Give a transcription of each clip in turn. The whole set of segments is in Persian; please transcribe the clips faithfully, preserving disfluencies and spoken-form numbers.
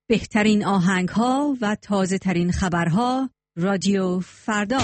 بهترین آهنگ‌ها و تازه‌ترین خبرها رادیو فردا.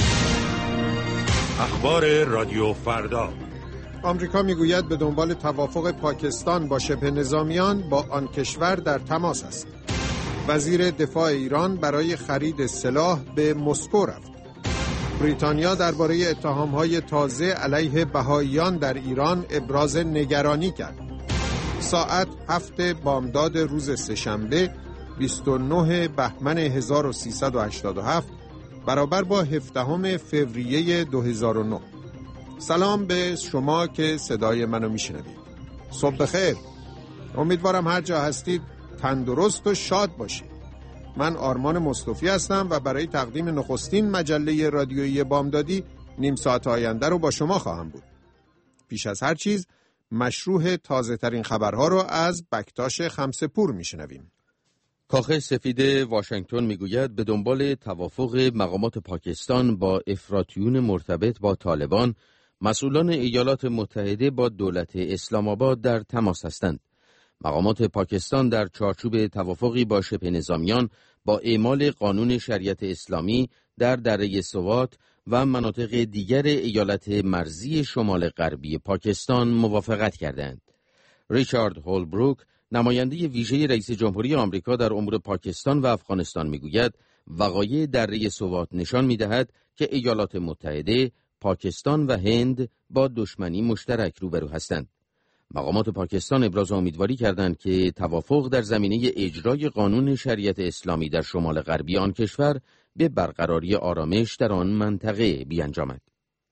اخبار رادیو فردا. آمریکا میگوید به دنبال توافق پاکستان با شبه نظامیان با آن کشور در تماس است. وزیر دفاع ایران برای خرید سلاح به مسکو رفت. بریتانیا درباره اتهام‌های تازه علیه بهائیان در ایران ابراز نگرانی کرد. ساعت هفت بامداد روز سه‌شنبه بیست و نه بهمن هزار و سیصد و هشتاد و هفت برابر با هفدهم فوریه دو هزار و نه. سلام به شما که صدای منو میشنوید. صبح بخیر. امیدوارم هر جا هستید تندرست و شاد باشید. من آرمان مصطفی هستم و برای تقدیم نخستین مجله رادیویی بامدادی نیم ساعت آینده رو با شما خواهم بود. پیش از هر چیز مشروح تازه ترین خبرها رو از بکتاش خمسه‌پور میشنویم. کاخ سفید واشنگتن میگوید به دنبال توافق مقامات پاکستان با افراطیون مرتبط با طالبان، مسئولان ایالات متحده با دولت اسلام آباد در تماس هستند. مقامات پاکستان در چارچوب توافقی با شبه نظامیان با اعمال قانون شریعت اسلامی در دره سوات و مناطق دیگر ایالت مرزی شمال غربی پاکستان موافقت کردند. ریچارد هولبروک، نماینده ویژه رئیس جمهوری آمریکا در امور پاکستان و افغانستان میگوید وقایع دره سوات نشان میدهد که ایالات متحده، پاکستان و هند با دشمنی مشترک روبرو هستند. مقامات پاکستان ابراز امیدواری کردند که توافق در زمینه اجرای قانون شریعت اسلامی در شمال غربی آن کشور به برقراری آرامش در آن منطقه بیانجامد.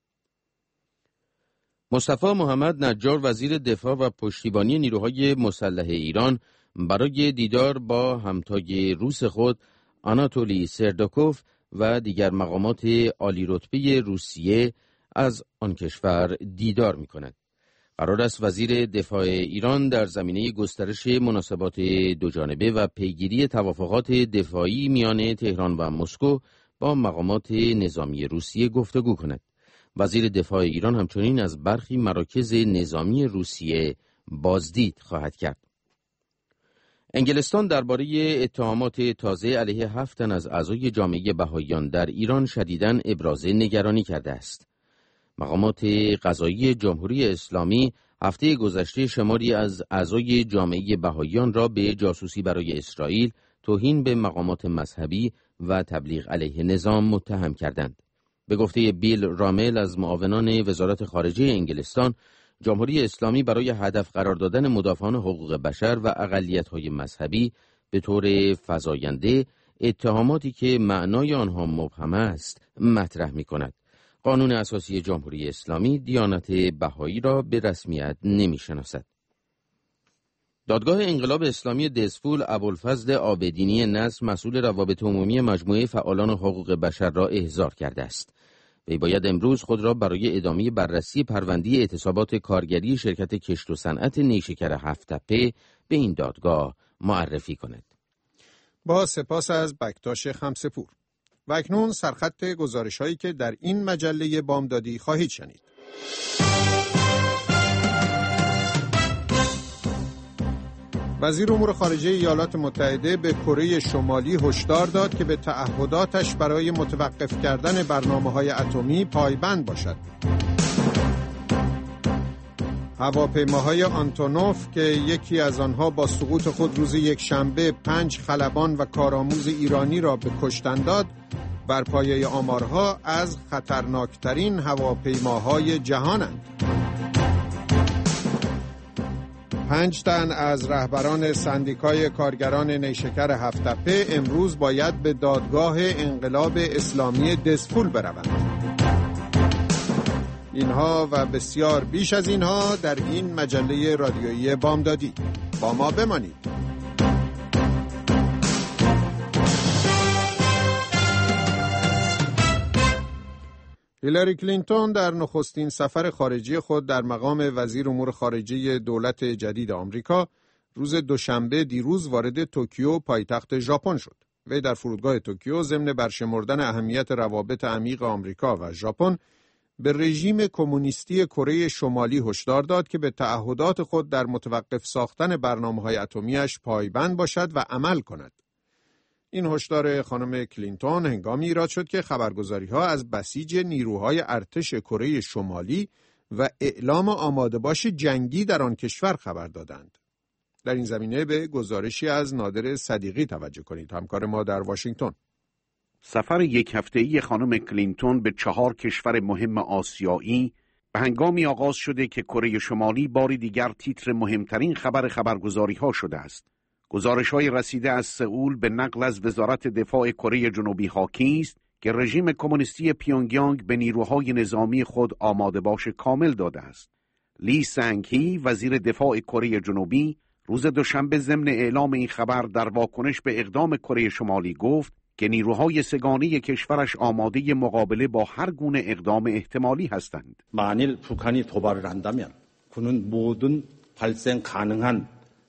مصطفی محمد نجار وزیر دفاع و پشتیبانی نیروهای مسلح ایران برای دیدار با همتای روس خود آناتولی سردوکوف و دیگر مقامات عالی رتبه روسیه از آن کشور دیدار می‌کند. قرار است وزیر دفاع ایران در زمینه گسترش مناسبات دوجانبه و پیگیری توافقات دفاعی میان تهران و مسکو با مقامات نظامی روسیه گفتگو کند. وزیر دفاع ایران همچنین از برخی مراکز نظامی روسیه بازدید خواهد کرد. انگلستان درباره اتهامات تازه علیه هفت تن از اعضای جامعه بهائیان در ایران شدیداً ابراز نگرانی کرده است. مقامات قضایی جمهوری اسلامی هفته گذشته شماری از اعضای جامعه بهائیان را به جاسوسی برای اسرائیل، توهین به مقامات مذهبی و تبلیغ علیه نظام متهم کردند. به گفته بیل رامل از معاونان وزارت خارجه انگلستان، جمهوری اسلامی برای هدف قرار دادن مدافعان حقوق بشر و اقلیت‌های مذهبی به طور فزاینده اتهاماتی که معنای آنها مبهم است مطرح می‌کند. قانون اساسی جمهوری اسلامی دیانت بهایی را به رسمیت نمی‌شناسد. دادگاه انقلاب اسلامی دزفول ابوالفضل عابدینی نصر مسئول روابط عمومی مجموعه فعالان حقوق بشر را احضار کرده است. وی باید امروز خود را برای ادامه بررسی پرونده اعتصابات کارگری شرکت کشت و صنعت نیشکر هفت‌تپه به این دادگاه معرفی کند. با سپاس از بکتاش خمسه‌پور. و اکنون سرخط گزارش‌هایی که در این مجله بامدادی خواهید شنید. وزیر امور خارجه ایالات متحده به کره شمالی هشدار داد که به تعهداتش برای متوقف کردن برنامه‌های اتمی پایبند باشد. هواپیماهای آنتونوف که یکی از آنها با سقوط خود روز یکشنبه پنج خلبان و کارآموز ایرانی را به کشتن داد، بر پایه آمارها از خطرناکترین هواپیماهای جهانند. پنج تن از رهبران سندیکای کارگران نیشکر هفت‌تپه امروز باید به دادگاه انقلاب اسلامی دزفول بروند. اینها و بسیار بیش از اینها در این مجله رادیویی بامدادی. با ما بمانید. هیلاری کلینتون در نخستین سفر خارجی خود در مقام وزیر امور خارجه دولت جدید آمریکا روز دوشنبه دیروز وارد توکیو پایتخت ژاپن شد. وی در فرودگاه توکیو ضمن برشمردن اهمیت روابط عمیق آمریکا و ژاپن به رژیم کمونیستی کره شمالی هشدار داد که به تعهدات خود در متوقف ساختن برنامه‌های اتمی‌اش پایبند باشد و عمل کند. این هشدار خانم کلینتون هنگامی ایراد شد که خبرگزاری‌ها از بسیج نیروهای ارتش کره شمالی و اعلام آماده باش جنگی در آن کشور خبر دادند. در این زمینه به گزارشی از نادر صدیقی توجه کنید، همکار ما در واشنگتن. سفر یک هفته‌ای خانم کلینتون به چهار کشور مهم آسیایی به هنگامی آغاز شده که کره شمالی باری دیگر تیتر مهمترین خبر خبرگزاری‌ها شده است. گزارش‌های رسیده از سئول به نقل از وزارت دفاع کره جنوبی حاکی است که رژیم کمونیستی پیونگیانگ به نیروهای نظامی خود آماده باش کامل داده است. لی سنگ-هی وزیر دفاع کره جنوبی روز دوشنبه ضمن اعلام این خبر در واکنش به اقدام کره شمالی گفت که نیروهای سگانه کشورش آماده مقابله با هر گونه اقدام احتمالی هستند. 만일 북한이 도발을 한다면 그는 모든 발생 가능한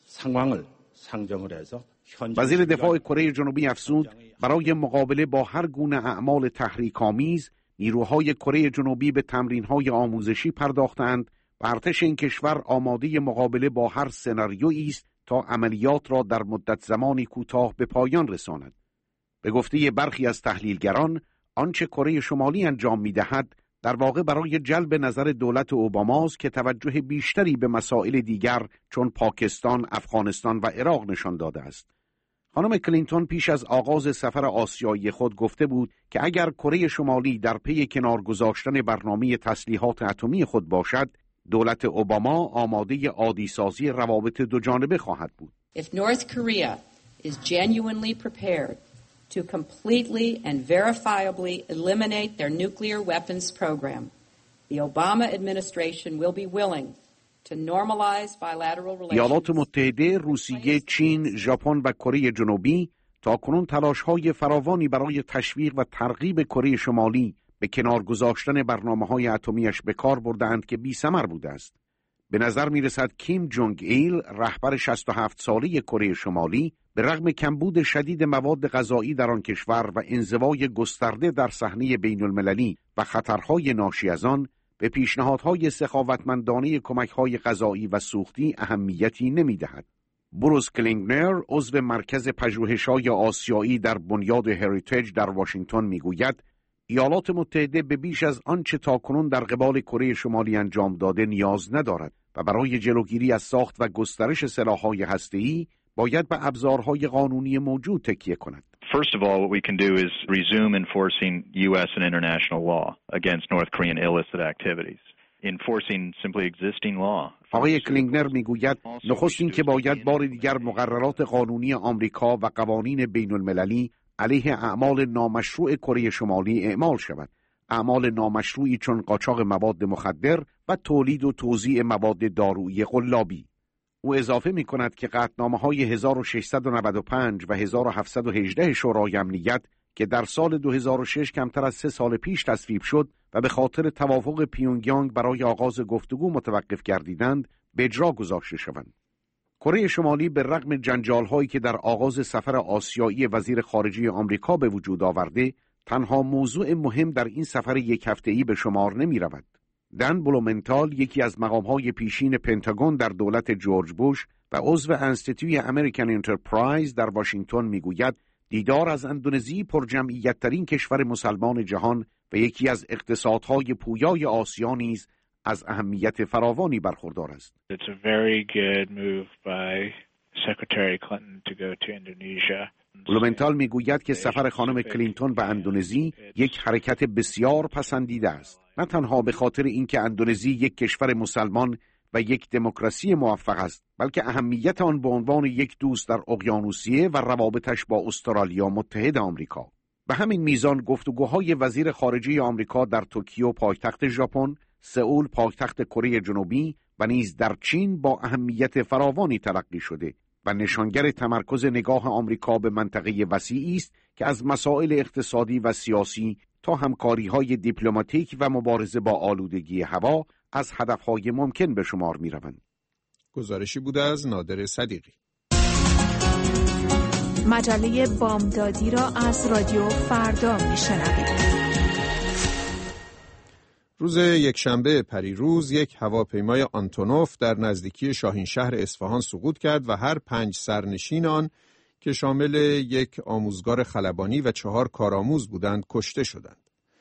상황을 상정을 해서 وزیر دفاع کره جنوبی افزود برای مقابله با هر گونه اعمال تحریک‌آمیز نیروهای کره جنوبی به تمرین‌های آموزشی پرداختند و ارتش این کشور آماده مقابله با هر سناریویی است تا عملیات را در مدت زمانی کوتاه به پایان رساند. به گفته برخی از تحلیلگران آنچه کره شمالی انجام می‌دهد در واقع برای جلب نظر دولت اوباماست که توجه بیشتری به مسائل دیگر چون پاکستان، افغانستان و عراق نشان داده است. خانم کلینتون پیش از آغاز سفر آسیایی خود گفته بود که اگر کره شمالی در پی کنار گذاشتن برنامه تسلیحات اتمی خود باشد، دولت اوباما آماده عادی سازی روابط دو جانبه خواهد بود. If North Korea is genuinely prepared to completely and verifiably eliminate their nuclear weapons program, the Obama administration will be willing to normalize bilateral relations. ایالات متحده، روسیه، چین، ژاپن و کره جنوبی تاکنون تلاش‌های فراوانی برای تشویق و ترغیب کره شمالی به کنار گذاشتن برنامه‌های اتمی‌اش به کار بردند که بی‌ثمر بوده است. به نظر می‌رسد کیم جونگ ایل، رهبر شصت و هفت ساله کره شمالی، به رغم کمبود شدید مواد غذایی در آن کشور و انزوای گسترده در صحنه بین‌المللی و خطرهای ناشی از آن، به پیشنهادهای سخاوتمندانه کمک‌های غذایی و سوختی اهمیتی نمی‌دهد. بروس کلینگنر، عضو مرکز پژوهش‌های آسیایی در بنیاد هریتیج در واشنگتن می‌گوید ایالات متحده به بیش از آنچه تاکنون در قبال کره شمالی انجام داده نیاز ندارد و برای جلوگیری از ساخت و گسترش سلاح‌های هسته‌ای باید به ابزارهای قانونی موجود تکیه کند. First of all, what we can do is resume enforcing U S and international law against North Korean illicit activities. Enforcing simply existing law. آقای کلینگنر میگوید نخست این که باید بار دیگر مقررات قانونی آمریکا و قوانین بین المللی علیه اعمال نامشروع کره شمالی اعمال شود. اعمال نامشروعی چون قاچاق مواد مخدر و تولید و توزیع مواد دارویی قلابی. او اضافه می کند که قطعنامه‌های هزار و ششصد و نود و پنج و هزار و هفتصد و هجده شورای امنیت که در سال دو هزار و شش کمتر از سه سال پیش تصویب شد و به خاطر توافق پیونگیانگ برای آغاز گفتگو متوقف گردیدند، به اجرا گذاشته شوند. کره شمالی به رغم جنجال‌هایی که در آغاز سفر آسیایی وزیر خارجه آمریکا به وجود آورده، تنها موضوع مهم در این سفر یک هفته‌ای به شمار نمی‌رود. دن بلومنتال، یکی از مقام‌های پیشین پنتاگون در دولت جورج بوش و عضو انستیتوی امریکن انترپرایز در واشنگتن میگوید دیدار از اندونزی پرجمعیت‌ترین کشور مسلمان جهان و یکی از اقتصادهای پویای آسیا نیز از اهمیت فراوانی برخوردار است. It's a very good move by Secretary Clinton to go to Indonesia. بلومنتال میگوید که سفر خانم کلینتون به اندونزی یک حرکت بسیار پسندیده است، نه تنها به خاطر اینکه اندونزی یک کشور مسلمان و یک دموکراسی موفق است، بلکه اهمیت آن به عنوان یک دوست در اقیانوسیه و روابطش با استرالیا متحد آمریکا. به همین میزان گفتگوهای وزیر خارجه آمریکا در توکیو پایتخت ژاپن، سئول پایتخت کره جنوبی و نیز در چین با اهمیت فراوانی تلقی شده و نشانگر تمرکز نگاه آمریکا به منطقه وسیعی است که از مسائل اقتصادی و سیاسی تا همکاری‌های دیپلماتیک و مبارزه با آلودگی هوا از هدفهای ممکن به شمار می‌روند. گزارشی بوده از نادر صدیقی. مجله بامدادی را از رادیو فردا میشنوید. روز یکشنبه پریروز یک هواپیمای آنتونوف در نزدیکی شاهینشهر اصفهان سقوط کرد و هر پنج سرنشین آن که شامل یک آموزگار خلبانی و چهار کارآموز بودند کشته شدند.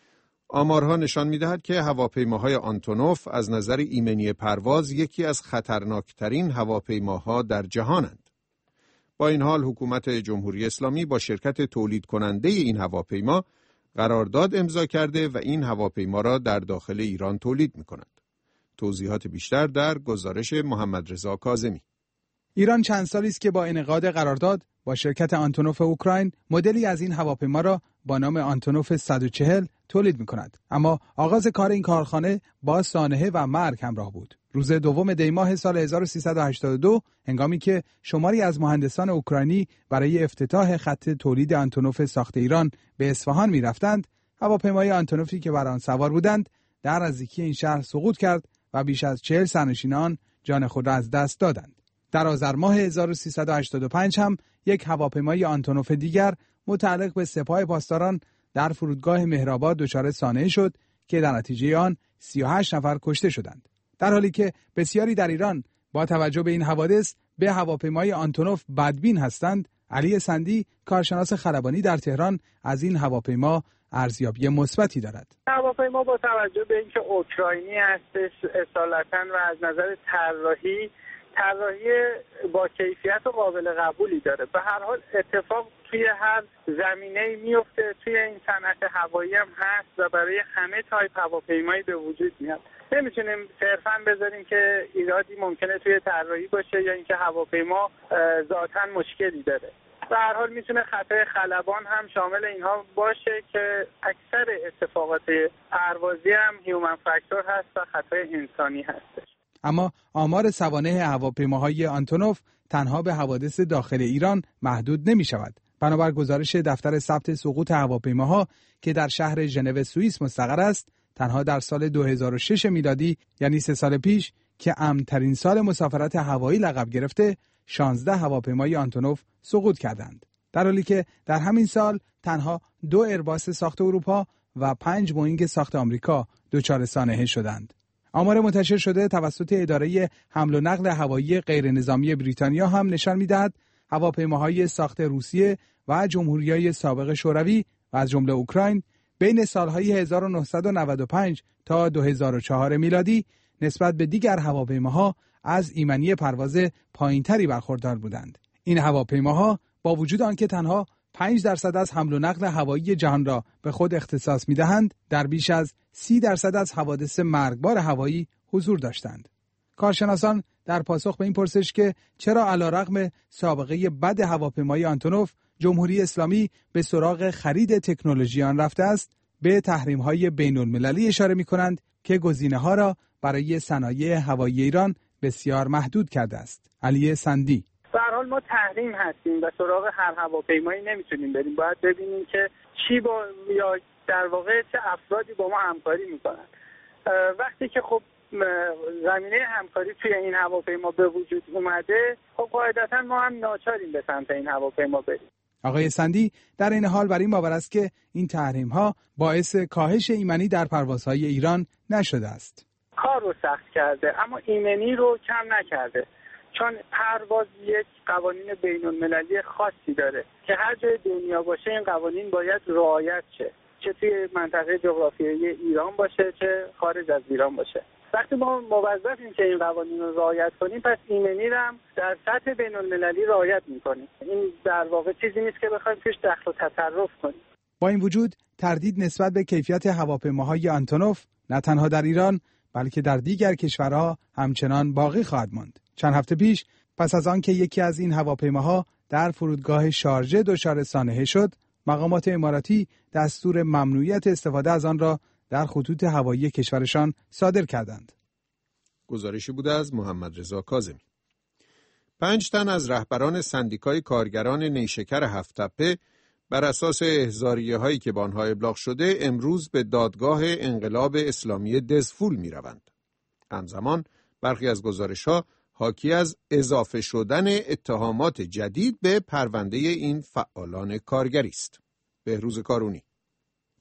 آمارها نشان می‌دهد که هواپیماهای آنتونوف از نظر ایمنی پرواز یکی از خطرناکترین هواپیماها در جهانند. با این حال حکومت جمهوری اسلامی با شرکت تولید کننده این هواپیما قرارداد امضا کرده و این هواپیما را در داخل ایران تولید می‌کند. توضیحات بیشتر در گزارش محمد رضا کاظمی. ایران چند سالی است که با انعقاد قرارداد با شرکت آنتونوف اوکراین مدلی از این هواپیما را با نام آنتونوف صد و چهل تولید می‌کند. اما آغاز کار این کارخانه با سانحه و مرگ همراه بود. روز دوم دی ماه سال هزار و سیصد و هشتاد و دو هنگامی که شماری از مهندسان اوکراینی برای افتتاح خط تولید آنتونوف ساخت ایران به اصفهان می‌رفتند، هواپیمای آنتونوفی که بر آن سوار بودند در نزدیکی این شهر سقوط کرد و بیش از چهل سرنشینان جان خود را از دست دادند. در آذر ماه هزار و سیصد و هشتاد و پنج هم یک هواپیمای آنتونوف دیگر متعلق به سپاه پاسداران در فرودگاه مهرآباد دچار سانحه شد که در نتیجه آن سی و هشت نفر کشته شدند. در حالی که بسیاری در ایران با توجه به این حوادث به هواپیمای آنتونوف بدبین هستند، علی سندی کارشناس خلبانی در تهران از این هواپیما ارزیابی مثبتی دارد. هواپیما با توجه به اینکه اوکراینی هستش اصالتاً و از نظر طراحی طراحی با کیفیت و قابل قبولی داره. به هر حال اتفاق توی هر زمینه‌ای میفته، توی این صنعت هوایی هم هست و برای همه تایپ هواپیمایی به وجود میاد. نمیتونیم صرفاً بذاریم که ایرادی ممکنه توی طراحی باشه یا اینکه هواپیما ذاتاً مشکلی داره. به هر حال میتونه خطای خلبان هم شامل اینها باشه که اکثر اتفاقات پروازی هم هیومن فاکتور هست و خطای انسانی هستش. اما آمار سوانح هواپیماهای آنتونوف تنها به حوادث داخل ایران محدود نمی شود. بنابر گزارش دفتر ثبت سقوط هواپیماها که در شهر ژنو سوئیس مستقر است، تنها در سال دو هزار و شش میلادی یعنی سه سال پیش که امن‌ترین سال مسافرت هوایی لقب گرفته، شانزده هواپیمای آنتونوف سقوط کردند. در حالی که در همین سال تنها دو ایرباس ساخت اروپا و پنج بوئینگ ساخت آمریکا دچار سانحه شدند. آمار منتشر شده توسط اداره حمل و نقل هوایی غیرنظامی بریتانیا هم نشان می‌دهد هواپیماهای ساخت روسیه و جمهوری‌های سابق شوروی و از جمله اوکراین بین سالهای هزار و نهصد و نود و پنج تا دو هزار و چهار میلادی نسبت به دیگر هواپیماها از ایمنی پرواز پایین‌تری برخوردار بودند. این هواپیماها با وجود آنکه تنها پنج درصد از حمل و نقل هوایی جهان را به خود اختصاص می‌دهند، در بیش از سی درصد از حوادث مرگبار هوایی حضور داشتند. کارشناسان در پاسخ به این پرسش که چرا علیرغم سابقه بد هواپیمای آنتونوف جمهوری اسلامی به سراغ خرید تکنولوژی آن رفته است، به تحریم‌های بین‌المللی اشاره می‌کنند که گزینه‌ها را برای صنایع هوایی ایران بسیار محدود کرده است. علی سندی: به هر حال ما تحریم هستیم و سراغ هر هواپیمایی نمیتونیم بریم. باید ببینیم که چی با یا در واقع چه افرادی با ما همکاری میکنن. وقتی که خب زمینه همکاری توی این هواپیما به وجود اومده، خب قاعدتا ما هم ناچاریم به سمت این هواپیما بریم. آقای سندی در این حال بر این باور است که این تحریم‌ها باعث کاهش ایمنی در پروازهای ایران نشده است. کار رو سخت کرده اما ایمنی رو کم نکرده، چون پرواز یک قوانین بین‌المللی خاصی داره که هر جای دنیا باشه این قوانین باید رعایت شه، چه توی منطقه جغرافیایی ایران باشه چه خارج از ایران باشه. وقتی ما موظفیم که این قوانین رو رعایت کنیم، پس ایمنی رو هم در سطح بین‌المللی رعایت می‌کنیم. این در واقع چیزی نیست که بخوایم توش دخل و تصرف کنیم. با این وجود تردید نسبت به کیفیت هواپیماهای آنتونوف نه تنها در ایران بلکه در دیگر کشورها همچنان باقی خواهد ماند. چند هفته پیش پس از آن که یکی از این هواپیماها در فرودگاه شارژه دچار سانحه شد، مقامات اماراتی دستور ممنوعیت استفاده از آن را در خطوط هوایی کشورشان صادر کردند. گزارشی بود از محمد رضا کاظمی. پنج تن از رهبران سندیکای کارگران نیشکر هفت‌تپه بر اساس احضاریه هایی که به آنها ابلاغ شده امروز به دادگاه انقلاب اسلامی دزفول می روند. همزمان برخی از گزارش ها حاکی از اضافه شدن اتهامات جدید به پرونده این فعالان کارگری است. بهروز کارونی: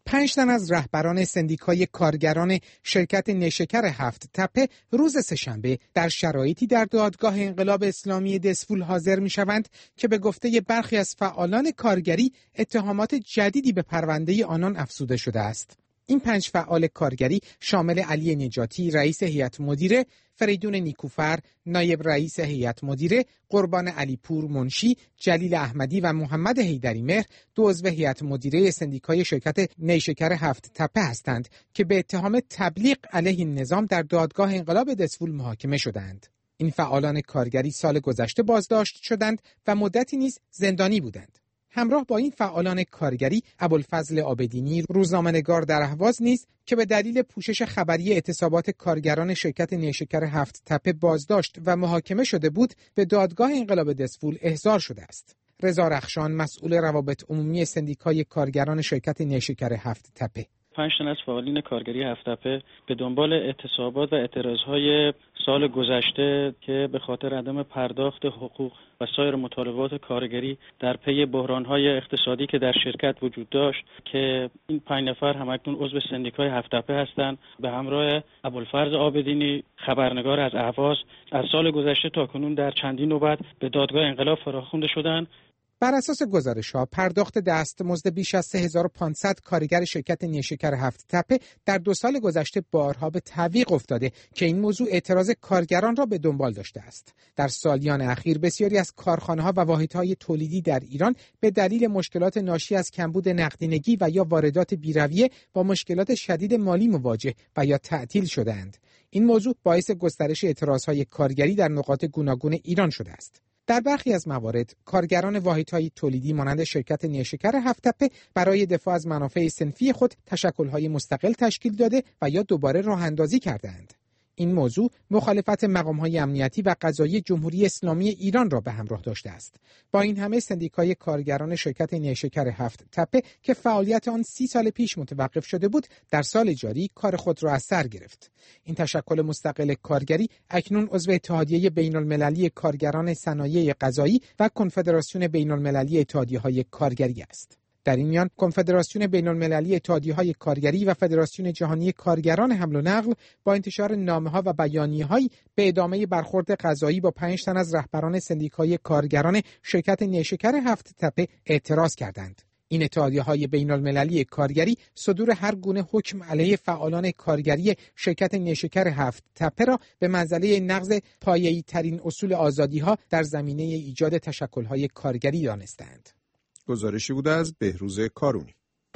پنج تن از رهبران سندیکای کارگران شرکت نیشکر هفت تپه روز سه‌شنبه در شرایطی در دادگاه انقلاب اسلامی دسفول حاضر می‌شوند که به گفته برخی از فعالان کارگری اتهامات جدیدی به پرونده آنان افزوده شده است. این پنج فعال کارگری شامل علی نجاتی رئیس هیئت مدیره، فریدون نیکوفر نایب رئیس هیئت مدیره، قربان علیپور منشی، جلیل احمدی و محمد حیدری مهر دو عضو هیئت مدیره سندیکای شرکت نیشکر هفت تپه هستند که به اتهام تبلیغ علیه نظام در دادگاه انقلاب دسفول محاکمه شدند. این فعالان کارگری سال گذشته بازداشت شدند و مدتی نیز زندانی بودند. همراه با این فعالان کارگری ابوالفضل عابدینی روزنامه‌نگار در اهواز نیز که به دلیل پوشش خبری اعتصابات کارگران شرکت نیشکر هفت تپه بازداشت و محاکمه شده بود به دادگاه انقلاب دسفول احضار شده است. رضا رخشان مسئول روابط عمومی سندیکای کارگران شرکت نیشکر هفت تپه: پنج تن از فعالین کارگری هفت تپه به دنبال اعتصابات و اعتراضهای سال گذشته که به خاطر عدم پرداخت حقوق و سایر مطالبات کارگری در پی بحرانهای اقتصادی که در شرکت وجود داشت که این پنج نفر همکنون عضو سندیکای هفت تپه هستند، به همراه ابوالفضل عابدینی خبرنگار از اهواز از سال گذشته تا کنون در چندین نوبت به دادگاه انقلاب فراخوانده شدند. بر اساس گزارش‌ها پرداخت دستمزد بیش از سه هزار و پانصد کارگر شرکت نیشکر هفت تپه در دو سال گذشته بارها به تعویق افتاده که این موضوع اعتراض کارگران را به دنبال داشته است. در سالیان اخیر بسیاری از کارخانه‌ها و واحدهای تولیدی در ایران به دلیل مشکلات ناشی از کمبود نقدینگی و یا واردات بی‌رویه با مشکلات شدید مالی مواجه و یا تعطیل شده‌اند. این موضوع باعث گسترش اعتراضهای کارگری در نقاط گوناگون ایران شده است. در برخی از موارد کارگران واحدهای تولیدی مانند شرکت نیشکر هفت تپه برای دفاع از منافع صنفی خود تشکل‌های مستقل تشکیل داده و یا دوباره راه‌اندازی کردند. این موضوع مخالفت مقام‌های امنیتی و قضایی جمهوری اسلامی ایران را به همراه داشته است. با این همه سندیکای کارگران شرکت نیشکر هفت تپه که فعالیت آن سی سال پیش متوقف شده بود، در سال جاری کار خود را از سر گرفت. این تشکل مستقل کارگری اکنون عضو اتحادیه بین‌المللی کارگران صنایع غذایی و کنفدراسیون بین‌المللی اتحادیه‌های کارگری است. در این میان کنفدراسیون بین‌المللی اتحادیه‌های کارگری و فدراسیون جهانی کارگران حمل و نقل با انتشار نامه‌ها و بیانیه‌هایی به ادامه برخورد قضایی با پنج تن از رهبران سندیکای کارگران شرکت نیشکر هفت تپه اعتراض کردند. این اتحادیه‌های بین‌المللی کارگری صدور هر گونه حکم علیه فعالان کارگری شرکت نیشکر هفت تپه را به منزله نقض پایه‌ای ترین اصول آزادی‌ها در زمینه ایجاد تشکل‌های کارگری دانستند. گزارشی بوده از بهروز کارونی.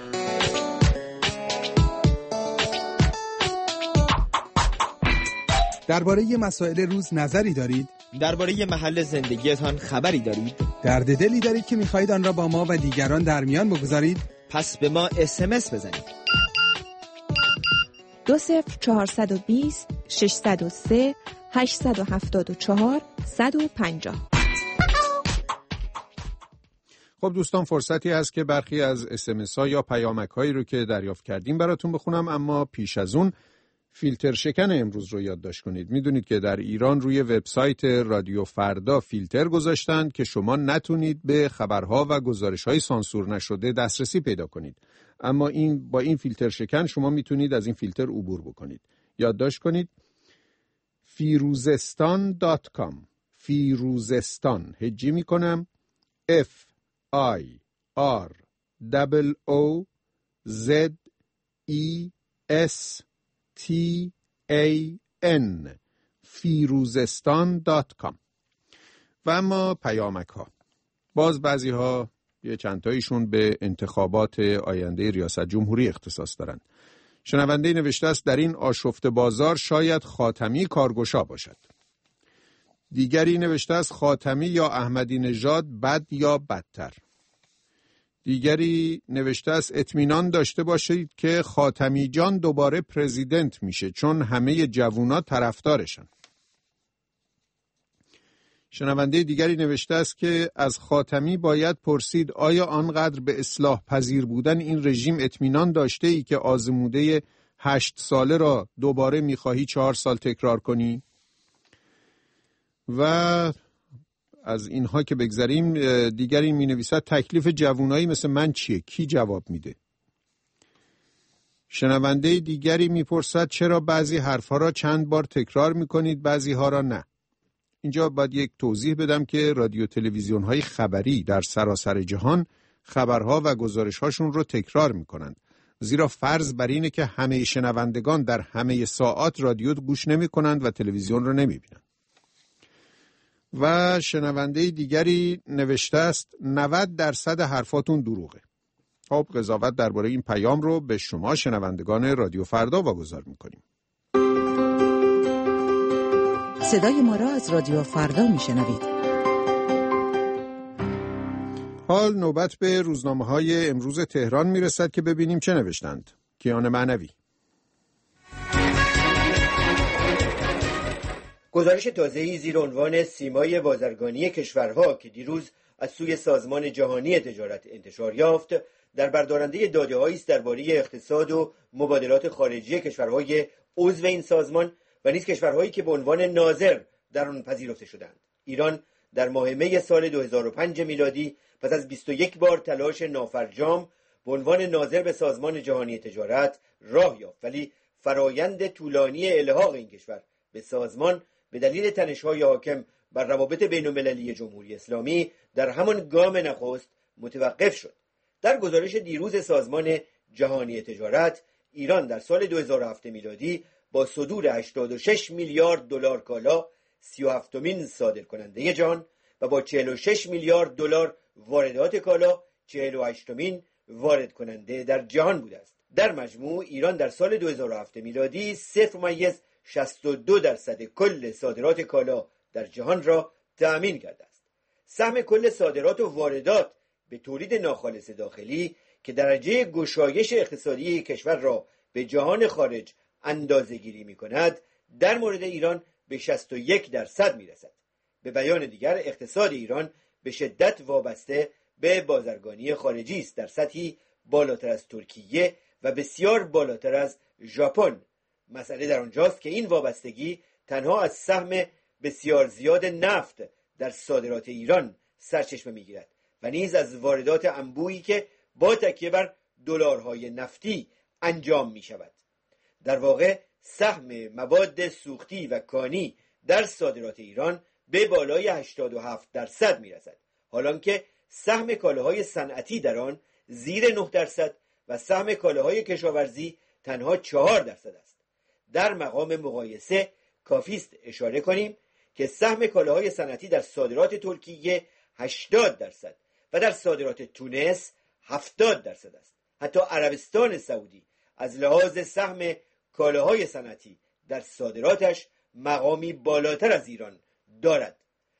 درباره مسائل روز نظری دارید؟ درباره محل زندگیتان خبری دارید؟ درد دلی دارید که می‌خواهید آن را با ما و دیگران در میان بگذارید؟ پس به ما اس ام اس بزنید. دو صفر چهارصد و بیست ششصد و سه هشتصد و هفتاد و چهار صد و پنجاه. خب دوستان، فرصتی هست که برخی از اس ام اس ها یا پیامک هایی رو که دریافت کردیم براتون بخونم، اما پیش از اون فیلتر شکن امروز رو یادداشت کنید. میدونید که در ایران روی وبسایت رادیو فردا فیلتر گذاشتن که شما نتونید به خبرها و گزارش‌های سانسور نشده دسترسی پیدا کنید، اما این با این فیلتر شکن شما میتونید از این فیلتر عبور بکنید. یادداشت کنید فیروزستان دات کام. فیروزستان هجی میکنم F I R O Z E S T A N فیروزستان دات کام. و اما پیامک ها، باز بعضی ها یه چندتاییشون به انتخابات آینده ریاست جمهوری اختصاص دارن. شنونده نوشته است در این آشفته بازار شاید خاتمی کارگشا باشد. دیگری نوشته است خاتمی یا احمدی نژاد بد یا بدتر. دیگری نوشته است اطمینان داشته باشید که خاتمی جان دوباره پرزیدنت میشه چون همه جوونا طرفدارشن. شنونده دیگری نوشته است که از خاتمی باید پرسید آیا آنقدر به اصلاح پذیر بودن این رژیم اطمینان داشته ای که آزموده هشت ساله را دوباره میخواهی چهار سال تکرار کنی؟ و از اینها که بگذریم، دیگری می نویسد تکلیف جوانایی مثل من چیه؟ کی جواب میده؟ شنونده دیگری میپرسد چرا بعضی حرفها را چند بار تکرار میکنید بعضی ها را نه؟ اینجا باید یک توضیح بدم که رادیو تلویزیون های خبری در سراسر جهان خبرها و گزارش‌هاشون رو تکرار میکنند. زیرا فرض بر اینه که همه شنوندگان در همه ساعات رادیو گوش نمی‌کنند و تلویزیون رو نمی‌بینند. و شنونده دیگری نوشته است نود درصد حرفاتون دروغه. خب قضاوت درباره این پیام رو به شما شنوندگان رادیو فردا واگذار می‌کنیم. صدای ما را از رادیو فردا می‌شنوید. حال نوبت به روزنامه‌های امروز تهران میرسد که ببینیم چه نوشتند. کیان معنوی. گزارش تازه‌ای زیر عنوان سیمای بازرگانی کشورها که دیروز از سوی سازمان جهانی تجارت انتشار یافت، در بردارنده داده‌هایی است درباره اقتصاد و مبادلات خارجی کشورهای عضو این سازمان و نیز کشورهایی که به عنوان ناظر در آن پذیرفته شدند. ایران در ماه می سال دو هزار و پنج میلادی پس از بیست و یک بار تلاش نافرجام به عنوان ناظر به سازمان جهانی تجارت راه یافت، ولی فرایند طولانی الحاق این کشور به سازمان به دلیل تنش‌های حاکم بر روابط بین‌المللی جمهوری اسلامی در همان گام نخست متوقف شد. در گزارش دیروز سازمان جهانی تجارت، ایران در سال دو هزار و هفت میلادی با صدور هشتاد و شش میلیارد دلار کالا سی و هفتمین صادر کننده جهان و با چهل و شش میلیارد دلار واردات کالا چهل و هشتمین وارد کننده در جهان بوده است. در مجموع ایران در سال دو هزار و هفت میلادی صفر ممیز شصت و دو درصد کل صادرات کالا در جهان را تأمین کرده است. سهم کل صادرات و واردات به تولید ناخالص داخلی که درجه گشایش اقتصادی کشور را به جهان خارج اندازه‌گیری می‌کند، در مورد ایران به شصت و یک درصد می‌رسد. به بیان دیگر، اقتصاد ایران به شدت وابسته به بازرگانی خارجی است، در سطحی بالاتر از ترکیه و بسیار بالاتر از ژاپن. مسئله در آنجاست که این وابستگی تنها از سهم بسیار زیاد نفت در صادرات ایران سرچشمه می‌گیرد و نیز از واردات انبوهی که با تکیه بر دلارهای نفتی انجام می‌شود. در واقع سهم مواد سوختی و کانی در صادرات ایران به بالای هشتاد و هفت درصد می‌رسد، حالانکه سهم کالاهای صنعتی در آن زیر نه درصد و سهم کالاهای کشاورزی تنها چهار درصد است. در مقام مقایسه کافی است اشاره کنیم که سهم کالاهای صنعتی در صادرات ترکیه هشتاد درصد و در صادرات تونس هفتاد درصد است. حتی عربستان سعودی از لحاظ سهم کالاهای صنعتی در صادراتش مقامی بالاتر از ایران دارد.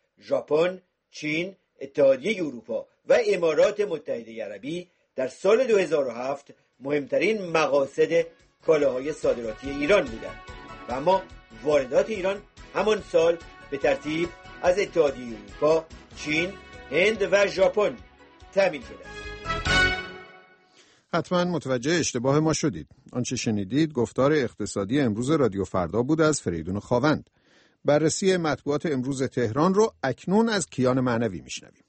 ژاپن، چین، اتحادیه اروپا و امارات متحده عربی در سال دو هزار و هفت مهمترین مقاصد کالاهای صادراتی ایران بودند و اما واردات ایران همان سال به ترتیب از اتحادیه اروپا، چین، هند و ژاپن تامین شده است. حتما متوجه اشتباه ما شدید. آنچه شنیدید گفتار اقتصادی امروز رادیو فردا بود از فریدون خاوند. بررسی مطبوعات امروز تهران رو اکنون از کیان معنوی میشنویم.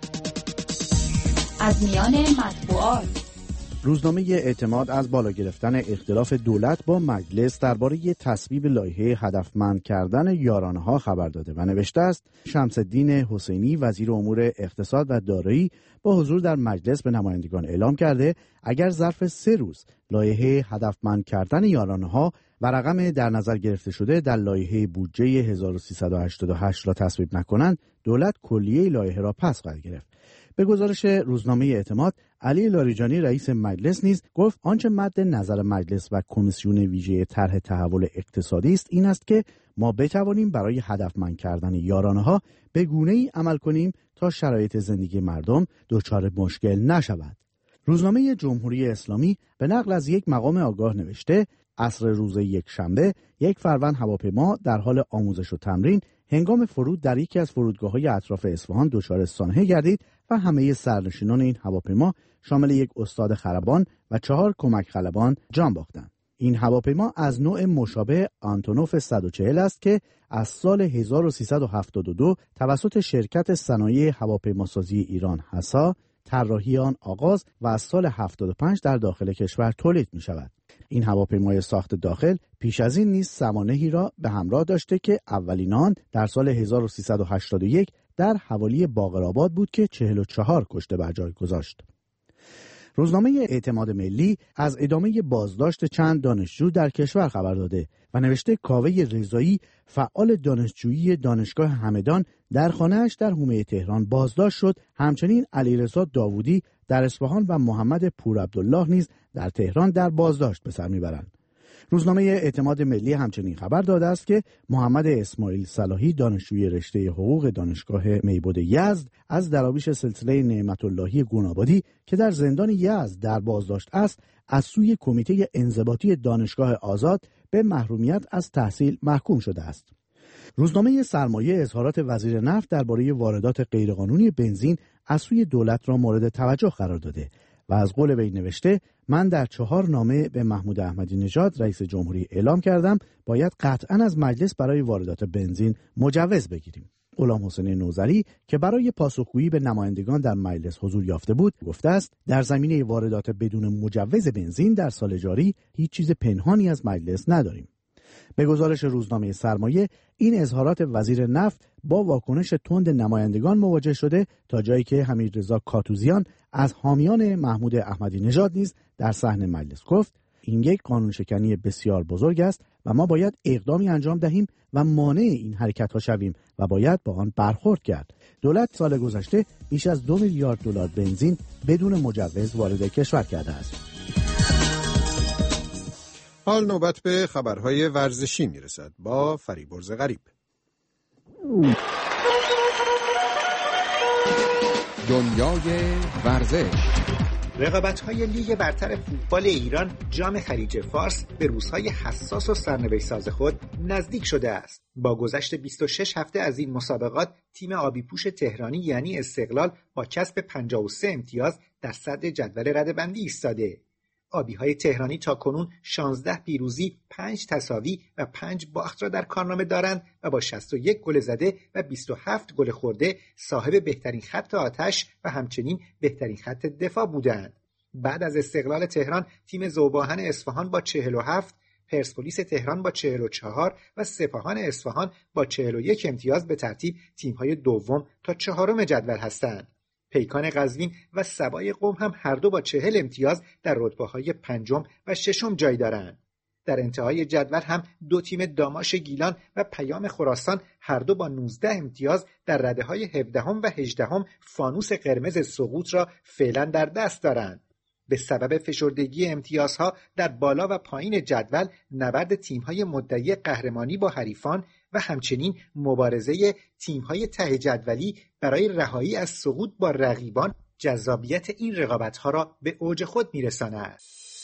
از میان مطبوعات: روزنامه اعتماد از بالا گرفتن اختلاف دولت با مجلس درباره تصویب لایحه هدفمند کردن یارانه‌ها خبر داده و نوشته است شمس الدین حسینی وزیر امور اقتصاد و دارایی با حضور در مجلس به نمایندگان اعلام کرده اگر ظرف سه روز لایحه هدفمند کردن یارانه‌ها و رقم در نظر گرفته شده در لایحه بودجه هزار و سیصد و هشتاد و هشت را تصویب نکنند، دولت کلیه لایحه را پس خواهد گرفت. به گزارش روزنامه اعتماد، علی لاریجانی رئیس مجلس نیز گفت آنچه مد نظر مجلس و کمیسیون ویژه طرح تحول اقتصادی است این است که ما بتوانیم برای هدفمند کردن یارانه‌ها به گونه‌ای عمل کنیم تا شرایط زندگی مردم دچار مشکل نشود. روزنامه جمهوری اسلامی به نقل از یک مقام آگاه نوشته عصر روز یک شنبه یک فروند هواپیما در حال آموزش و تمرین هنگام فرود در یکی از فرودگاه‌های اطراف اصفهان دچار سانحه گردید و همه سرنشینان این هواپیما شامل یک استاد خلبان و چهار کمک خلبان جان باختند. این هواپیما از نوع مشابه آنتونوف صد و چهل است که از سال هزار و سیصد و هفتاد و دو توسط شرکت صنایع هواپیماسازی ایران حسا طراحی آن آغاز و از سال هفتاد و پنج در داخل کشور تولید می شود. این هواپیمای ساخت داخل پیش از این نیز سوانحی را به همراه داشته که اولین آن در سال هزار و سیصد و هشتاد و یک در حوالی باقرآباد بود که چهل و چهار کشته بر جای گذاشت. روزنامه اعتماد ملی از ادامه بازداشت چند دانشجو در کشور خبر داده و نوشته کاوه رضایی فعال دانشجویی دانشگاه همدان در خانه‌اش در حومه تهران بازداشت شد. همچنین علیرضا داوودی در اصفهان و محمد پورعبدالله نیز در تهران در بازداشت به سر میبرند. روزنامه اعتماد ملی همچنین خبر داده است که محمد اسماعیل صلاحی دانشجوی رشته حقوق دانشگاه میبود یزد از درابیش سلسله نعمت اللهی گونابادی که در زندان یزد در بازداشت است از سوی کمیته انضباطی دانشگاه آزاد به محرومیت از تحصیل محکوم شده است. روزنامه سرمایه اظهارات وزیر نفت درباره واردات غیرقانونی بنزین از سوی دولت را مورد توجه قرار داده و از قول وی نوشته من در چهار نامه به محمود احمدی نژاد رئیس جمهوری اعلام کردم باید قطعاً از مجلس برای واردات بنزین مجوز بگیریم. غلام حسین نوذری که برای پاسخگویی به نمایندگان در مجلس حضور یافته بود گفته است در زمینه واردات بدون مجوز بنزین در سال جاری هیچ چیز پنهانی از مجلس نداریم. به گزارش روزنامه سرمایه این اظهارات وزیر نفت با واکنش تند نمایندگان مواجه شده تا جایی که حمیدرضا کاتوزیان از حامیان محمود احمدی نژاد نیز در صحن مجلس گفت این یک قانون شکنی بسیار بزرگ است و ما باید اقدامی انجام دهیم و مانع این حرکت‌ها شویم و باید با آن برخورد کرد. دولت سال گذشته بیش از دو میلیارد دلار بنزین بدون مجوز وارد کشور کرده است. حال نوبت به خبرهای ورزشی میرسد با فریبرز غریب. دنیای ورزش. رقابت‌های لیگ برتر فوتبال ایران جام خلیج فارس به روزهای حساس و سرنوشت ساز خود نزدیک شده است. با گذشت بیست و شش هفته از این مسابقات تیم آبی‌پوش تهرانی یعنی استقلال با کسب پنجاه و سه امتیاز در صدر جدول رده‌بندی ایستاده. آبی‌های تهرانی تا کنون شانزده پیروزی، پنج تساوی و پنج باخت را در کارنامه دارند و با شصت و یک گل زده و بیست و هفت گل خورده صاحب بهترین خط آتش و همچنین بهترین خط دفاع بودند. بعد از استقلال تهران تیم ذوباهن اصفهان با چهل و هفت، پرسپولیس تهران با چهل و چهار و سپاهان اصفهان با چهل و یک امتیاز به ترتیب تیم‌های دوم تا چهارم جدول هستند. پیکان قزوین و سبای قم هم هر دو با چهل امتیاز در رتبه‌های پنجم و ششم جای دارند. در انتهای جدول هم دو تیم داماش گیلان و پیام خراسان هر دو با نوزده امتیاز در رده‌های هفدهم و هجدهم فانوس قرمز سقوط را فعلا در دست دارند. به سبب فشردگی امتیازها در بالا و پایین جدول نبرد تیم‌های مدعی قهرمانی با حریفان و همچنین مبارزه تیم‌های ته جدولی برای رهایی از سقوط با رقیبان جذابیت این رقابت‌ها را به اوج خود می‌رساند.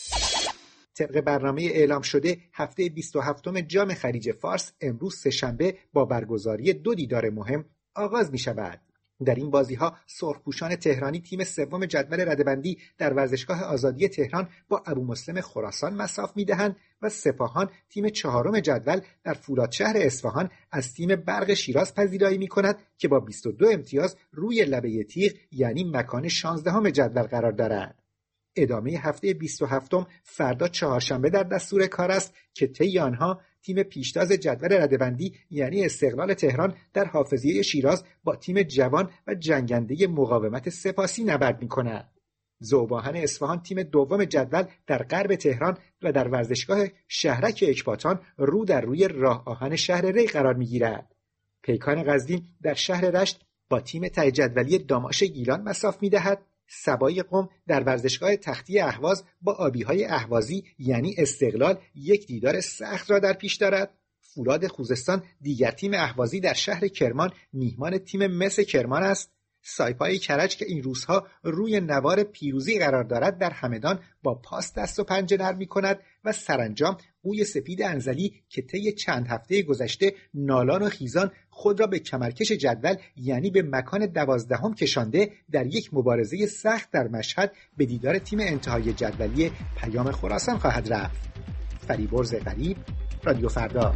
طبق برنامه اعلام شده هفته بیست و هفتم جام خلیج فارس امروز سه‌شنبه با برگزاری دو دیدار مهم آغاز می‌شود. در این بازی‌ها سرخپوشان تهرانی تیم سوم جدول رده‌بندی در ورزشگاه آزادی تهران با ابومسلم خراسان مصاف می‌دهند و سپاهان تیم چهارم جدول در فولادشهر اصفهان از تیم برق شیراز پذیرایی می‌کند که با بیست و دو امتیاز روی لبه تیغ یعنی مکان شانزدهم جدول قرار دارد. ادامه هفته بیست و هفتم فردا چهارشنبه در دستور کار است که طی آنها تیم پیشتاز جدول رده‌بندی یعنی استقلال تهران در حافظیه شیراز با تیم جوان و جنگنده مقاومت سپاسی نبرد می‌کند. ذوباهن اصفهان تیم دوم جدول در غرب تهران و در ورزشگاه شهرک اکباتان رو در روی راه آهن شهر ری قرار می‌گیرد. پیکان قزوین در شهر رشت با تیم ته جدولی داماش گیلان مصاف می‌دهد. سبای قم در ورزشگاه تختی اهواز با آبی‌های اهوازی یعنی استقلال یک دیدار سخت را در پیش دارد. فولاد خوزستان دیگر تیم اهوازی در شهر کرمان میهمان تیم مس کرمان است. سایپای کرج که این روزها روی نوار پیروزی قرار دارد در همدان با پاس دست و پنجه نرم می‌کند و سرانجام قوی سپید انزلی که طی چند هفته گذشته نالان و خیزان خود را به کمرکش جدول یعنی به مکان دوازدهم کشانده در یک مبارزه سخت در مشهد به دیدار تیم انتهای جدولی پیام خراسان خواهد رفت. فریبرز غریب، رادیو فردا.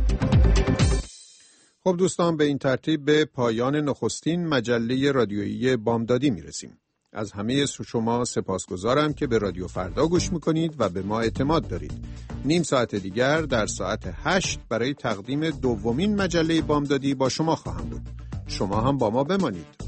خب دوستان، به این ترتیب به پایان نخستین مجله رادیویی بامدادی میرسیم. از همه شما سپاسگزارم که به رادیو فردا گوش میکنید و به ما اعتماد دارید. نیم ساعت دیگر در ساعت هشت برای تقدیم دومین مجله بامدادی با شما خواهم بود. شما هم با ما بمانید.